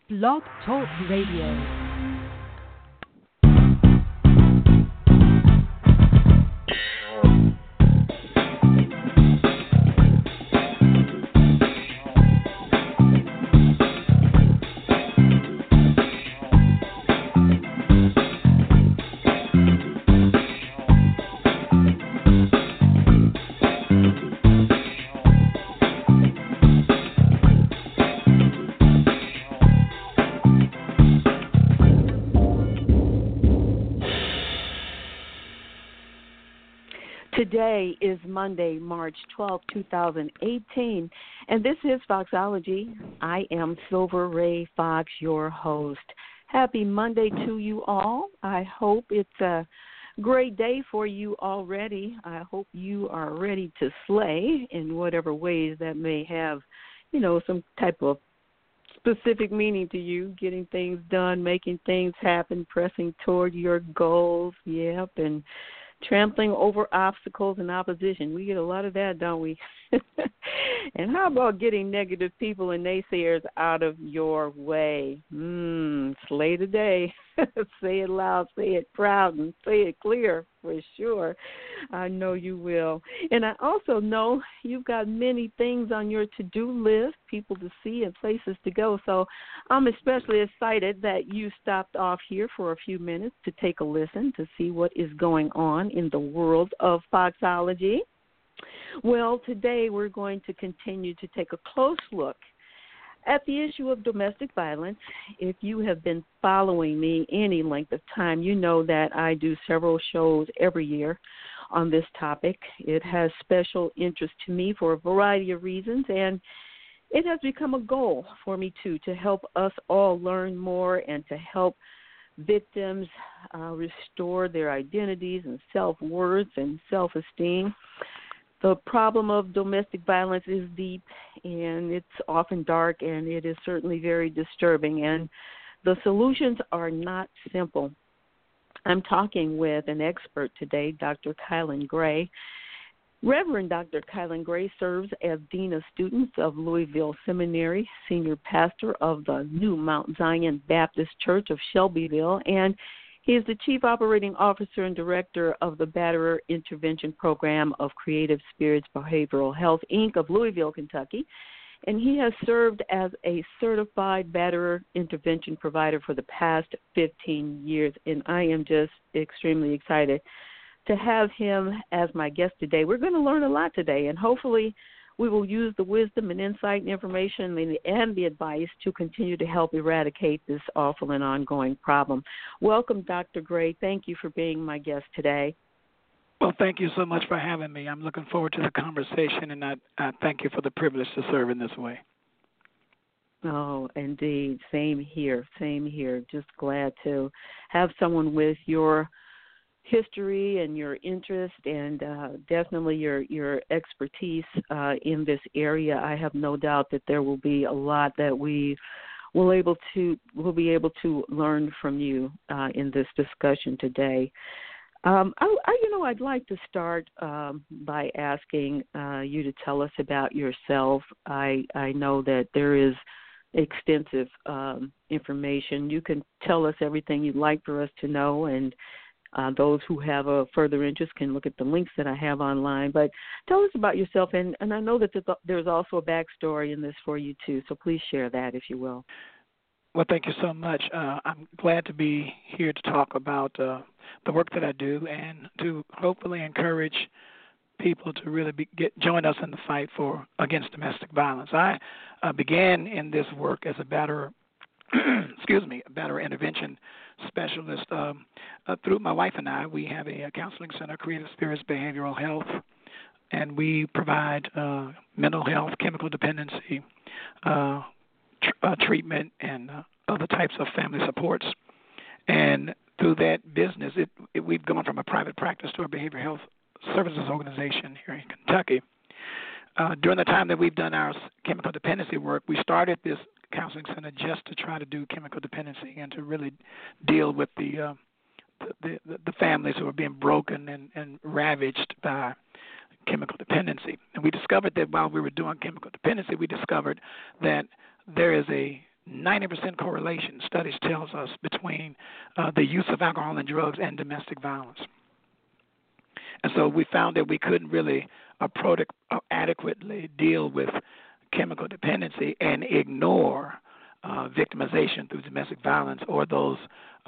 Blog Talk Radio. Today is Monday, March 12, 2018, and this is Foxology. I am Silver Ray Fox, your host. Happy Monday to you all. I hope it's a great day for you already. I hope you are ready to slay in whatever ways that may have, some type of specific meaning to you, getting things done, making things happen, pressing toward your goals, and trampling over obstacles and opposition. We get a lot of that, don't we? And how about getting negative people and naysayers out of your way? Slay today. Say it loud, say it proud, and say it clear for sure. I know you will. And I also know you've got many things on your to-do list, people to see and places to go. So I'm especially excited that you stopped off here for a few minutes to take a listen to see what is going on in the world of Foxology. Well, today we're going to continue to take a close look at the issue of domestic violence. If you have been following me any length of time, you know that I do several shows every year on this topic. It has special interest to me for a variety of reasons, and it has become a goal for me, too, to help us all learn more and to help victims restore their identities and self-worth and self-esteem. The problem of domestic violence is deep, and it's often dark, and it is certainly very disturbing, and the solutions are not simple. I'm talking with an expert today, Dr. Kylan Gray. Reverend Dr. Kylan Gray serves as Dean of Students of Louisville Seminary, Senior Pastor of the New Mount Zion Baptist Church of Shelbyville, and he is the Chief Operating Officer and Director of the Batterer Intervention Program of Creative Spirits Behavioral Health, Inc. of Louisville, Kentucky. And he has served as a certified batterer intervention provider for the past 15 years. And I am just extremely excited to have him as my guest today. We're going to learn a lot today, and hopefully we will use the wisdom and insight and information and the advice to continue to help eradicate this awful and ongoing problem. Welcome, Dr. Gray. Thank you for being my guest today. Well, thank you so much for having me. I'm looking forward to the conversation, and I thank you for the privilege to serve in this way. Oh, indeed. Same here. Just glad to have someone with your history and your interest and definitely your expertise in this area. I have no doubt that there will be a lot that we will be able to learn from you in this discussion today. I'd like to start by asking you to tell us about yourself. I know that there is extensive information. You can tell us everything you'd like for us to know, and those who have a further interest can look at the links that I have online. But tell us about yourself, and I know that there's also a backstory in this for you, too, so please share that, if you will. Well, thank you so much. I'm glad to be here to talk about the work that I do and to hopefully encourage people to really join us in the fight against domestic violence. I began in this work as a batterer intervention specialist. Through my wife and I, we have a counseling center, Creative Spirits Behavioral Health, and we provide mental health, chemical dependency, treatment, and other types of family supports. And through that business, we've gone from a private practice to a behavioral health services organization here in Kentucky. During the time that we've done our chemical dependency work, we started this counseling center just to try to do chemical dependency and to really deal with the families who are being broken and ravaged by chemical dependency. And we discovered that while we were doing chemical dependency, we discovered that there is a 90% correlation, studies tells us, between the use of alcohol and drugs and domestic violence. And so we found that we couldn't really adequately deal with chemical dependency and ignore victimization through domestic violence or those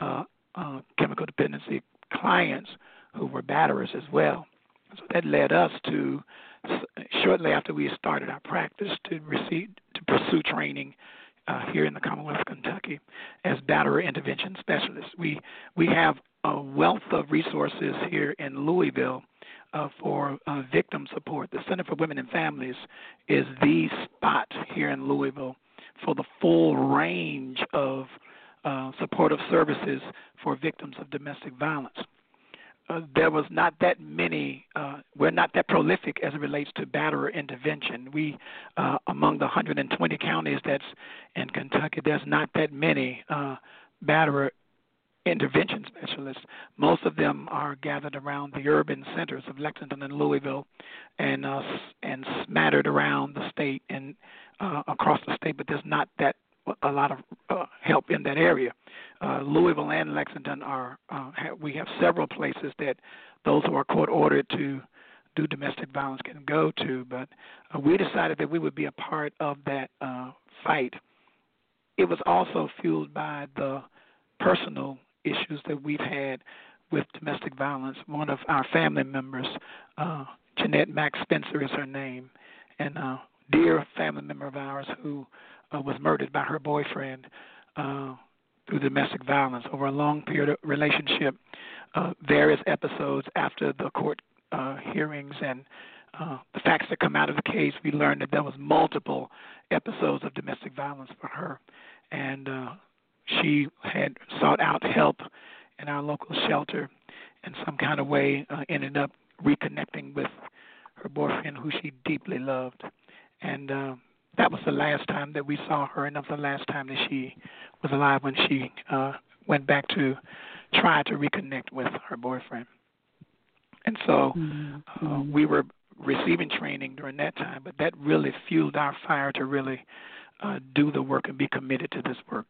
chemical dependency clients who were batterers as well. So that led us to, shortly after we started our practice, to pursue training here in the Commonwealth of Kentucky as batterer intervention specialists. We have a wealth of resources here in Louisville for victim support. The Center for Women and Families is the spot here in Louisville for the full range of supportive services for victims of domestic violence. There was not that many, we're not that prolific as it relates to batterer intervention. We, among the 120 counties that's in Kentucky, there's not that many batterer intervention specialists. Most of them are gathered around the urban centers of Lexington and Louisville and smattered around the state and across the state, but there's not that a lot of help in that area. Louisville and Lexington we have several places that those who are court ordered to do domestic violence can go to, but we decided that we would be a part of that fight. It was also fueled by the personal issues that we've had with domestic violence. One of our family members, Jeanette Mack Spencer is her name, and a dear family member of ours who was murdered by her boyfriend through domestic violence over a long period of relationship, various episodes after the court hearings and the facts that come out of the case. We learned that there was multiple episodes of domestic violence for her, and she had sought out help in our local shelter in some kind of way, ended up reconnecting with her boyfriend who she deeply loved. And that was the last time that we saw her, and that was the last time that she was alive when she went back to try to reconnect with her boyfriend. And so we were receiving training during that time, but that really fueled our fire to really do the work and be committed to this work.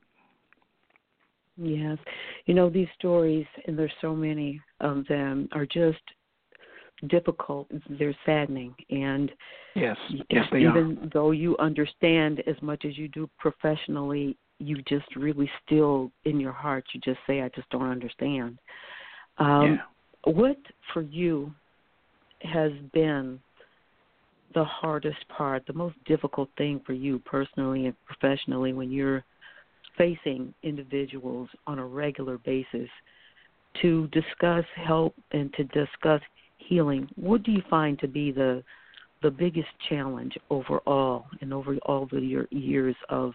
Yes. You know, these stories, and there's so many of them, are just difficult. They're saddening. And yes, they are. Even though you understand as much as you do professionally, you just really still, in your heart, you just say, I just don't understand. What, for you, has been the hardest part, the most difficult thing for you personally and professionally when you're facing individuals on a regular basis to discuss help and to discuss healing? What do you find to be the biggest challenge overall and over all of your years of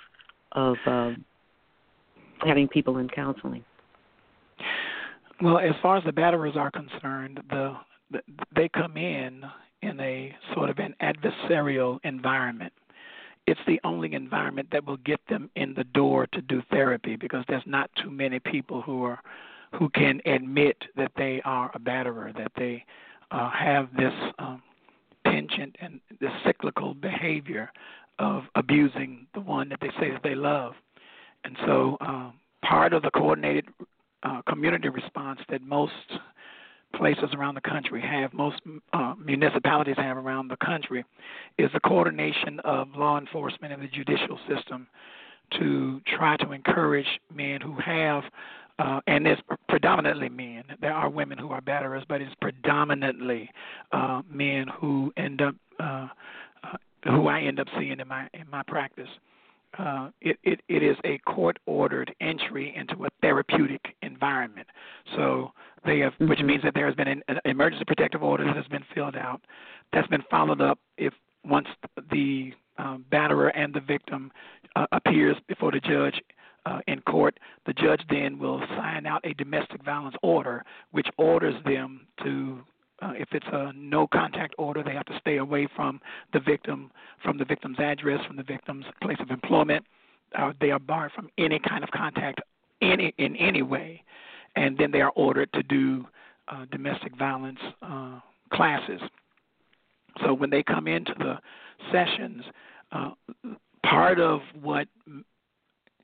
having people in counseling? Well, as far as the batterers are concerned, they come in a sort of an adversarial environment. It's the only environment that will get them in the door to do therapy, because there's not too many people who can admit that they are a batterer, that they have this penchant and this cyclical behavior of abusing the one that they say that they love. And so part of the coordinated community response that most places around the country have, most municipalities have around the country, is the coordination of law enforcement and the judicial system to try to encourage men who have, and it's predominantly men. There are women who are batterers, but it's predominantly men who end up, who I end up seeing in my practice. It is a court-ordered entry into a therapeutic environment. So they have, which means that there has been an emergency protective order that has been filled out. That's been followed up once the batterer and the victim appears before the judge in court. The judge then will sign out a domestic violence order, which orders them to, if it's a no contact order, they have to stay away from the victim's address, from the victim's place of employment. They are barred from any kind of contact in any way. And then they are ordered to do domestic violence classes. So when they come into the sessions, part of what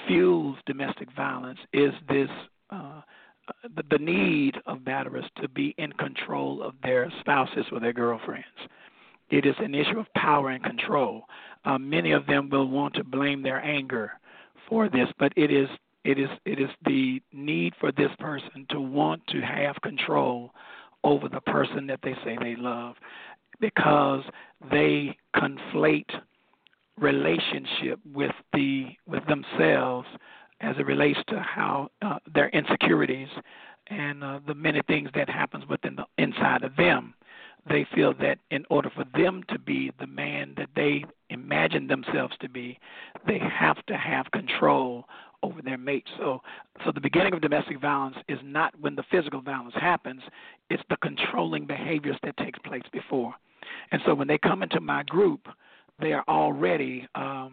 fuels domestic violence is this the need of batterers to be in control of their spouses or their girlfriends. It is an issue of power and control. Many of them will want to blame their anger for this, but it is the need for this person to want to have control over the person that they say they love, because they conflate relationship with themselves as it relates to how their insecurities and the many things that happens within the inside of them. They feel that in order for them to be the man that they imagine themselves to be, they have to have control over their mate. So the beginning of domestic violence is not when the physical violence happens, it's the controlling behaviors that takes place before. And so when they come into my group, they are already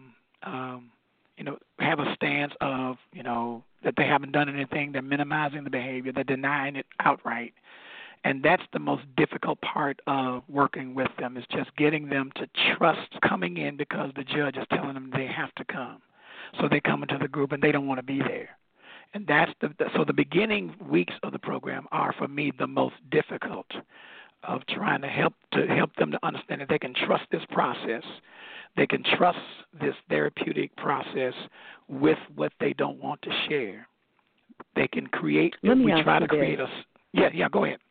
have a stance of, that they haven't done anything. They're minimizing the behavior. They're denying it outright. And that's the most difficult part of working with them, is just getting them to trust coming in because the judge is telling them they have to come. So they come into the group and they don't want to be there. And that's so the beginning weeks of the program are, for me, the most difficult, of trying to help them to understand that they can trust this process. They can trust this therapeutic process with what they don't want to share. They can create. Go ahead.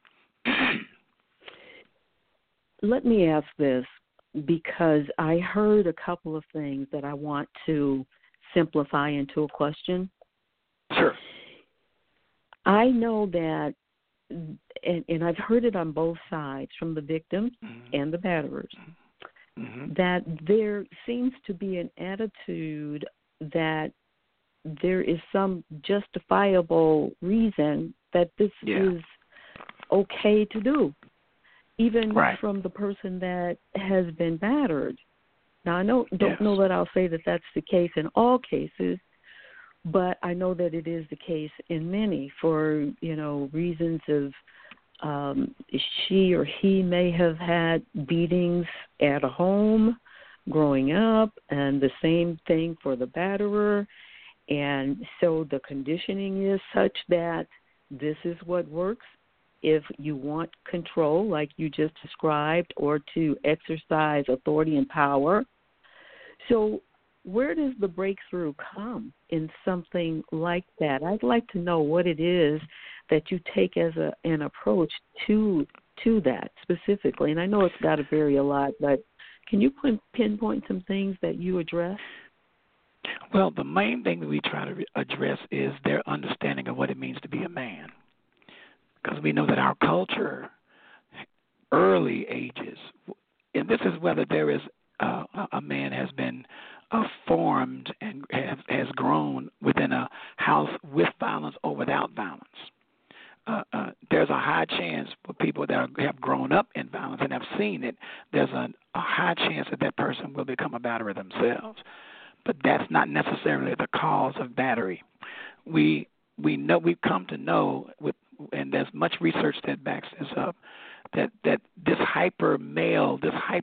Let me ask this, because I heard a couple of things that I want to simplify into a question. Sure. I know that, and I've heard it on both sides, from the victims and the batterers, that there seems to be an attitude that there is some justifiable reason that this is okay to do, even from the person that has been battered. Now, I don't know that I'll say that that's the case in all cases, but I know that it is the case in many, for reasons of she or he may have had beatings at home growing up, and the same thing for the batterer. And so the conditioning is such that this is what works. If you want control, like you just described, or to exercise authority and power. So where does the breakthrough come in something like that? I'd like to know what it is that you take as an approach to that specifically. And I know it's got to vary a lot, but can you pinpoint some things that you address? Well, the main thing that we try to address is their understanding of what it means to be a man. Because we know that our culture, early ages, and this is whether there is a man has been formed and has grown within a house with violence or without violence. There's a high chance for people that have grown up in violence and have seen it, there's a high chance that person will become a batterer themselves. But that's not necessarily the cause of battery. We've come to know, and there's much research that backs this up, that this hyper male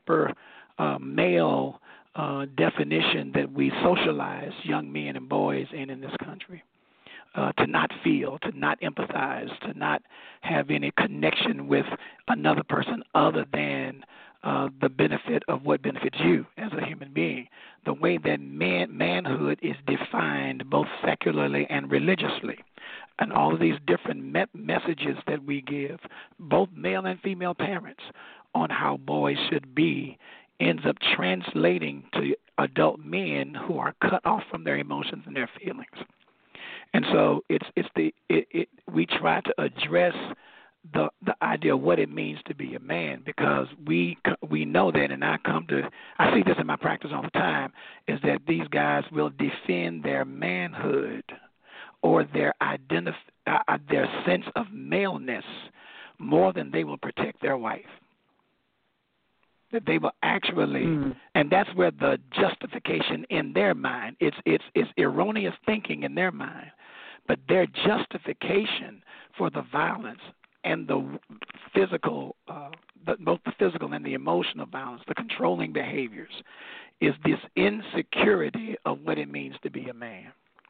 definition that we socialize young men and boys in this country, to not feel, to not empathize, to not have any connection with another person other than the benefit of what benefits you as a human being. The way that manhood is defined both secularly and religiously, and all of these different messages that we give, both male and female parents, on how boys should be, ends up translating to adult men who are cut off from their emotions and their feelings. And so we try to address the idea of what it means to be a man, because we know that, and I see this in my practice all the time, is that these guys will defend their manhood or their sense of maleness more than they will protect their wife. That they will actually, and that's where the justification in their mind, it's erroneous thinking in their mind, but their justification for the violence and the physical, both the physical and the emotional violence, the controlling behaviors, is this insecurity of what it means to be a man.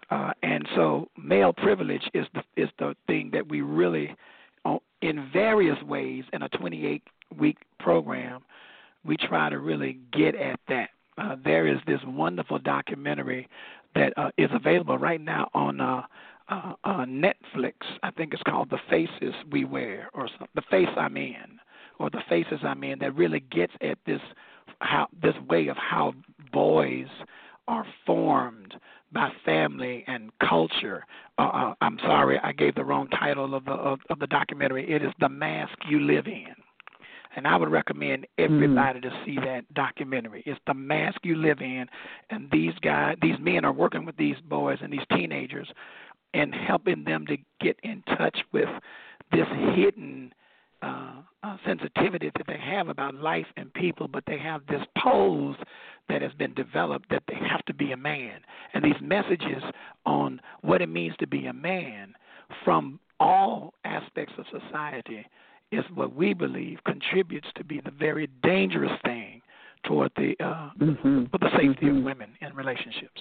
And so male privilege is the thing that we really, in various ways, in a 28-week program, we try to really get at that. There is this wonderful documentary that is available right now on Netflix. I think it's called The Faces We Wear, or The Face I'm In, or The Faces I'm In, that really gets at this way of how boys are formed by family and culture. I'm sorry, I gave the wrong title of the documentary. It is The Mask You Live In. And I would recommend everybody to see that documentary. It's The Mask You Live In, and these men are working with these boys and these teenagers and helping them to get in touch with this hidden sensitivity that they have about life and people, but they have this pose that has been developed that they have to be a man. And these messages on what it means to be a man from all aspects of society is what we believe contributes to be the very dangerous thing toward the safety of women in relationships.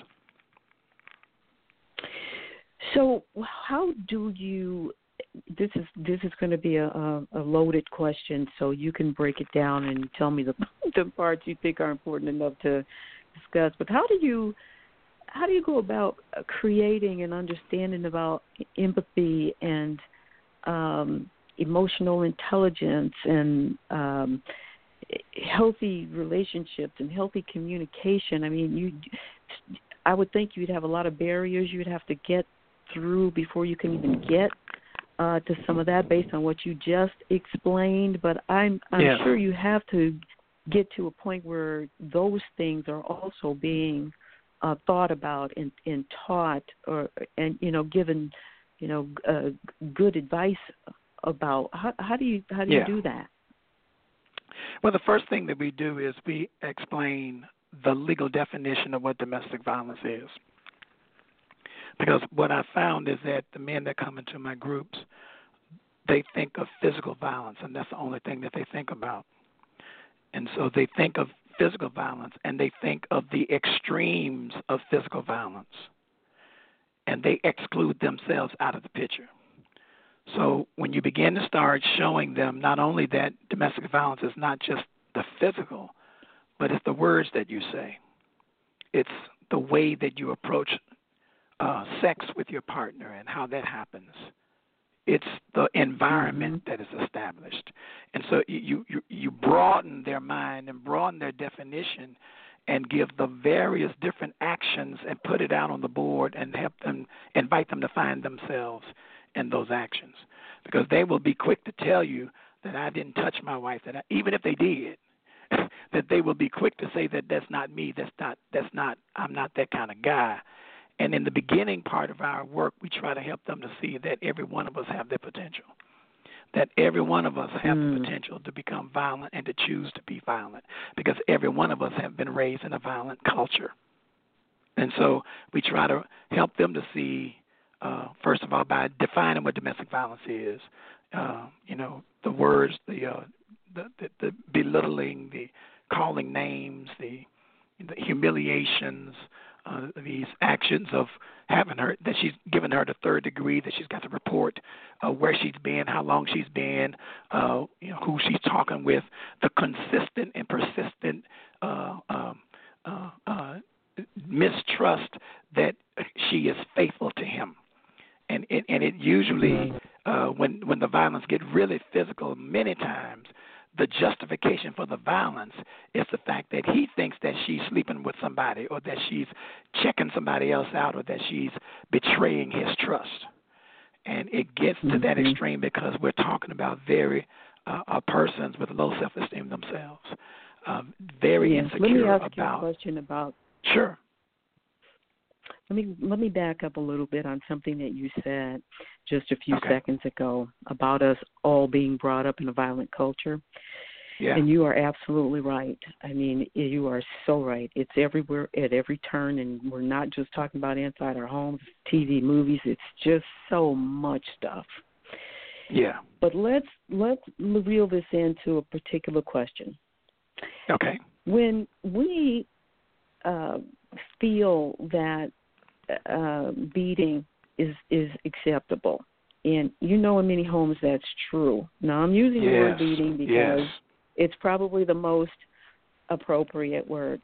So how do you? This is going to be a loaded question, so you can break it down and tell me the parts you think are important enough to discuss. But how do you go about creating an understanding about empathy and emotional intelligence and healthy relationships and healthy communication? I mean, I would think you'd have a lot of barriers you'd have to get through before you can even get to some of that based on what you just explained. But I'm sure you have to get to a point where those things are also being thought about and taught, and given good advice about. How do you do that? Well, the first thing that we do is we explain the legal definition of what domestic violence is. Because what I found is that the men that come into my groups, they think of physical violence, and that's the only thing that they think about. And so they think of physical violence, and they think of the extremes of physical violence, and they exclude themselves out of the picture. So when you begin to start showing them not only that domestic violence is not just the physical, but it's the words that you say. It's the way that you approach sex with your partner and how that happens. It's the environment that is established. And so you broaden their mind and broaden their definition and give the various different actions and put it out on the board and help them, invite them to find themselves in those actions. Because they will be quick to tell you that I didn't touch my wife, even if they did, that they will be quick to say that that's not me, I'm not that kind of guy. And in the beginning part of our work, we try to help them to see that every one of us have the potential, that every one of us have the potential to become violent and to choose to be violent, because every one of us have been raised in a violent culture. And so we try to help them to see, first of all, by defining what domestic violence is, the words, the belittling, the calling names, the humiliations, these actions of having her, that she's given her the third degree, that she's got to report where she's been, how long she's been, who she's talking with, the consistent and persistent mistrust that she is faithful to him. And it usually, when the violence gets really physical, many times, the justification for the violence is the fact that he thinks that she's sleeping with somebody, or that she's checking somebody else out, or that she's betraying his trust. And it gets to that extreme because we're talking about very persons with low self-esteem themselves, very insecure about. Let me ask you a question about. Sure. Let me back up a little bit on something that you said just a few seconds ago about us all being brought up in a violent culture. Yeah. And you are absolutely right. I mean, you are so right. It's everywhere at every turn, and we're not just talking about inside our homes, TV, movies. It's just so much stuff. Yeah. But let's reel this into a particular question. Okay. When we feel that beating is acceptable. And in many homes that's true. Now, I'm using the word beating because it's probably the most appropriate word.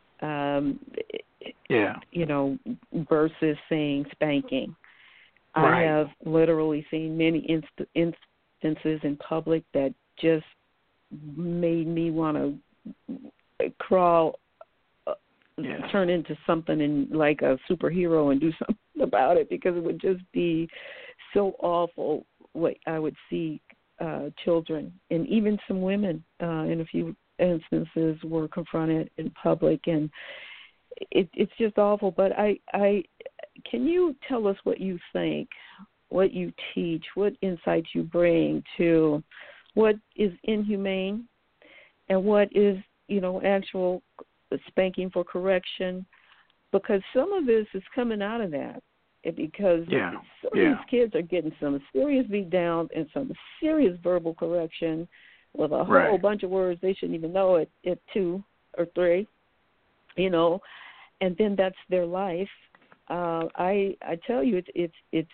Versus saying spanking. Right. I have literally seen many instances in public that just made me want to crawl, turn into something like a superhero and do something about it, because it would just be so awful what I would see children and even some women in a few instances were confronted in public, and it's just awful. But I can you tell us what you think, what you teach, what insights you bring to what is inhumane and what is, actual spanking for correction? Because some of this is coming out of that. Because some of these kids are getting some serious beat down and some serious verbal correction with a whole bunch of words they shouldn't even know at 2 or 3, and then that's their life. I tell you, this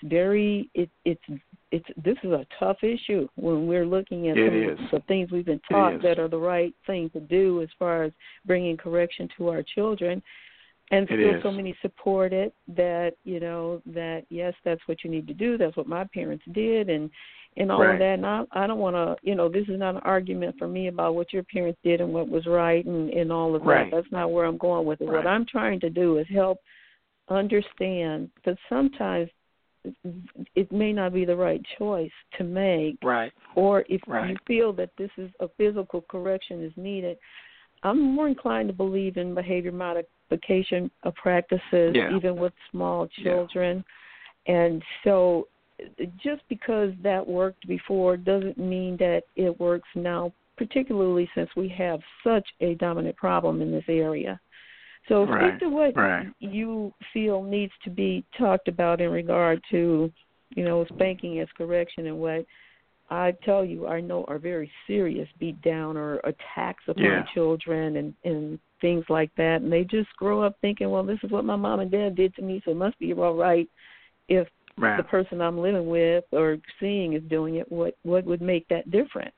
is a tough issue when we're looking at the things we've been taught that are the right thing to do as far as bringing correction to our children. And still so many support it that, that, yes, that's what you need to do. That's what my parents did and all of that. And I don't want to, this is not an argument for me about what your parents did and what was right and all of that. That's not where I'm going with it. What I'm trying to do is help understand that sometimes it may not be the right choice to make. Or if you feel that this is a physical correction is needed, I'm more inclined to believe in behavior modification practices, even with small children. And so just because that worked before doesn't mean that it works now, particularly since we have such a dominant problem in this area. So speak to what you feel needs to be talked about in regard to, spanking as correction and what I tell you, I know are very serious beat down or attacks upon children and things like that. And they just grow up thinking, well, this is what my mom and dad did to me, so it must be all right if the person I'm living with or seeing is doing it. What would make that different?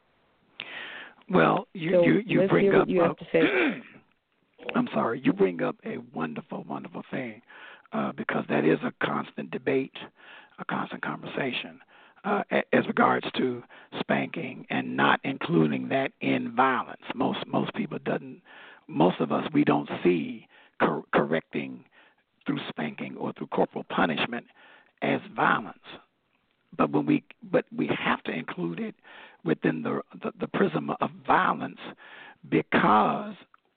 Well, you bring up you have to say. I'm sorry, you bring up a wonderful, wonderful thing because that is a constant debate, a constant conversation. As regards to spanking and not including that in violence. Most people most of us, we don't see correcting through spanking or through corporal punishment as violence. But we have to include it within the prism of violence because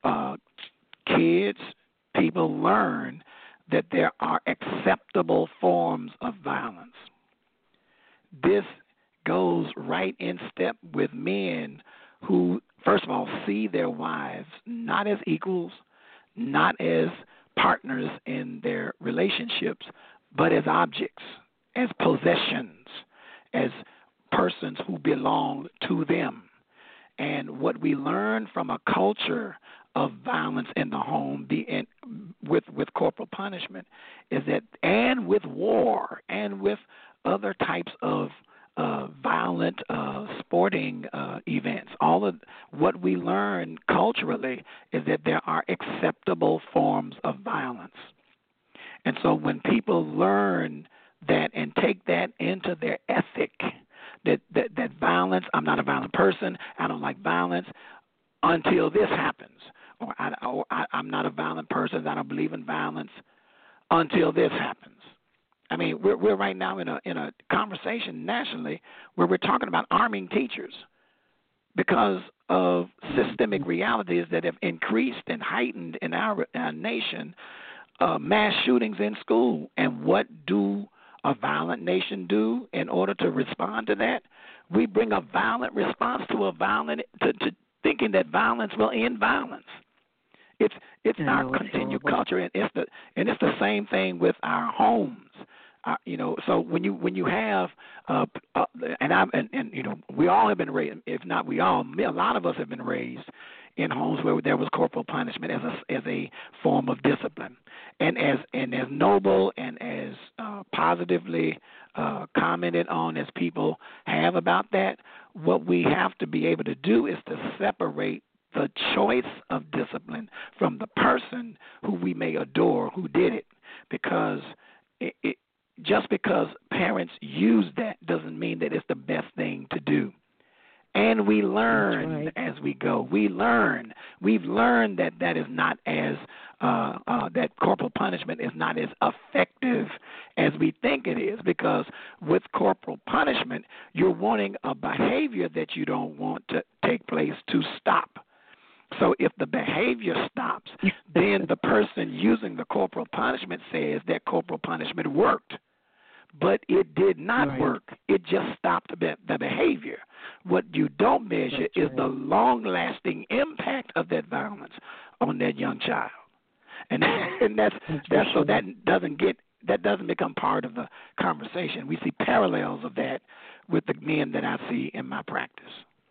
people learn that there are acceptable forms of violence. This goes right in step with men who, first of all, see their wives not as equals, not as partners in their relationships, but as objects, as possessions, as persons who belong to them. And what we learn from a culture of violence in the home, with corporal punishment, is that, and with war, and with other types of violent sporting events. All of what we learn culturally is that there are acceptable forms of violence. And so when people learn that and take that into their ethic, that violence, I'm not a violent person, I don't like violence until this happens. Or I'm not a violent person, I don't believe in violence until this happens. I mean, we're right now in a conversation nationally where we're talking about arming teachers because of systemic realities that have increased and heightened in our nation, mass shootings in school. And what do a violent nation do in order to respond to that? We bring a violent response to to thinking that violence will end violence. It's our continued culture, and it's the same thing with our homes. So when you have we all have been raised, if not we all, a lot of us have been raised in homes where there was corporal punishment as a form of discipline, and as noble and as positively commented on as people have about that, what we have to be able to do is to separate the choice of discipline from the person who we may adore who did it, because just because parents use that doesn't mean that it's the best thing to do. And we learn as we go. We've learned that is not as that corporal punishment is not as effective as we think it is, because with corporal punishment, you're wanting a behavior that you don't want to take place to stop. So if the behavior stops, then the person using the corporal punishment says that corporal punishment worked. But it did not work. It just stopped the behavior. What you don't measure is the long-lasting impact of that violence on that young child, and that's so that doesn't become part of the conversation. We see parallels of that with the men that I see in my practice.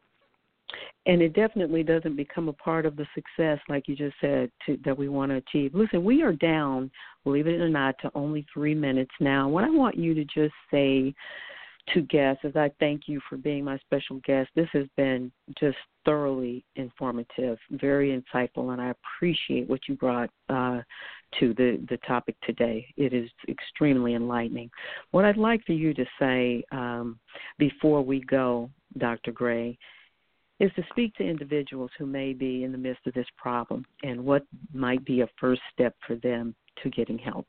And it definitely doesn't become a part of the success, like you just said, that we want to achieve. Listen, we are down, believe it or not, to only 3 minutes now. What I want you to just say to guests is I thank you for being my special guest. This has been just thoroughly informative, very insightful, and I appreciate what you brought to the topic today. It is extremely enlightening. What I'd like for you to say before we go, Dr. Gray, is to speak to individuals who may be in the midst of this problem and what might be a first step for them to getting help.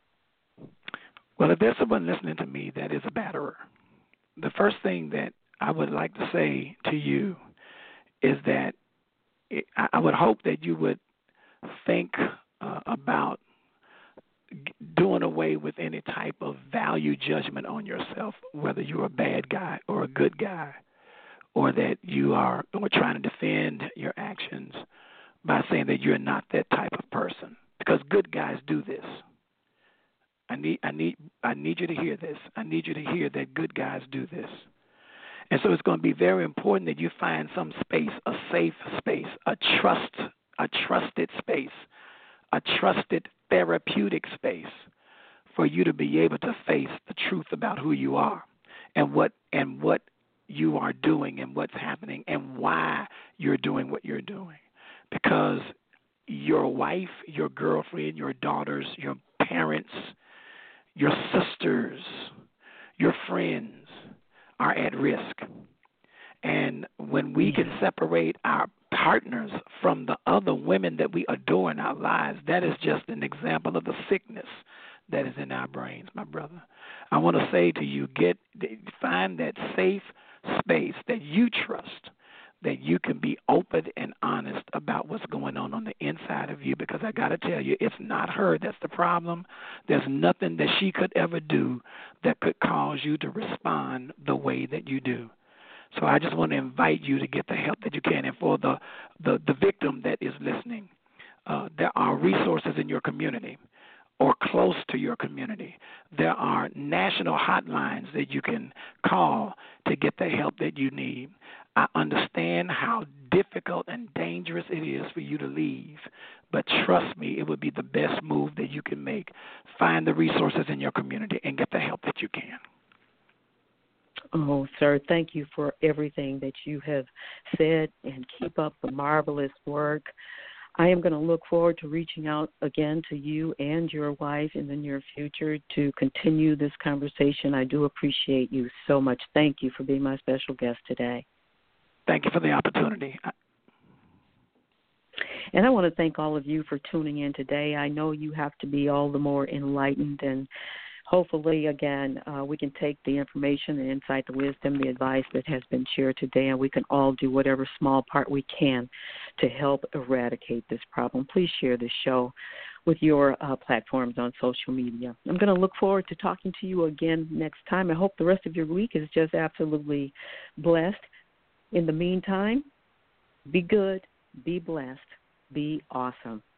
Well, if there's someone listening to me that is a batterer, the first thing that I would like to say to you is that I would hope that you would think about doing away with any type of value judgment on yourself, whether you're a bad guy or a good guy, or that you are trying to defend your actions by saying that you're not that type of person, because good guys do this. I need you to hear this. I need you to hear that good guys do this. And so it's going to be very important that you find some space, a safe space, a trusted space, a trusted therapeutic space for you to be able to face the truth about who you are and what you are doing and what's happening and why you're doing what you're doing. Because your wife, your girlfriend, your daughters, your parents, your sisters, your friends are at risk. And when we can separate our partners from the other women that we adore in our lives, that is just an example of the sickness that is in our brains, my brother. I want to say to you, find that safe space that you trust, that you can be open and honest about what's going on the inside of you, because I got to tell you, it's not her that's the problem. There's nothing that she could ever do that could cause you to respond the way that you do. So I just want to invite you to get the help that you can. And for the victim that is listening, there are resources in your community or close to your community. There are national hotlines that you can call to get the help that you need. I understand how difficult and dangerous it is for you to leave, but trust me, it would be the best move that you can make. Find the resources in your community and get the help that you can. Oh, sir, thank you for everything that you have said, and keep up the marvelous work. I am going to look forward to reaching out again to you and your wife in the near future to continue this conversation. I do appreciate you so much. Thank you for being my special guest today. Thank you for the opportunity. And I want to thank all of you for tuning in today. I know you have to be all the more enlightened, and hopefully, again, we can take the information, the insight, the wisdom, the advice that has been shared today, and we can all do whatever small part we can to help eradicate this problem. Please share this show with your platforms on social media. I'm going to look forward to talking to you again next time. I hope the rest of your week is just absolutely blessed. In the meantime, be good, be blessed, be awesome.